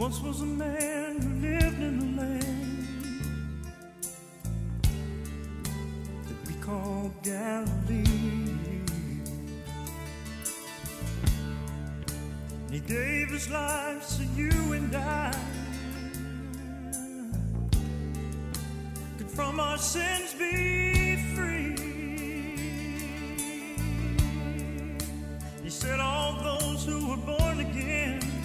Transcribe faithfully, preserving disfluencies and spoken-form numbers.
once was a man who lived in the land that we call Galilee. And he gave his life so you and I could from our sins be free. He said all those who were born again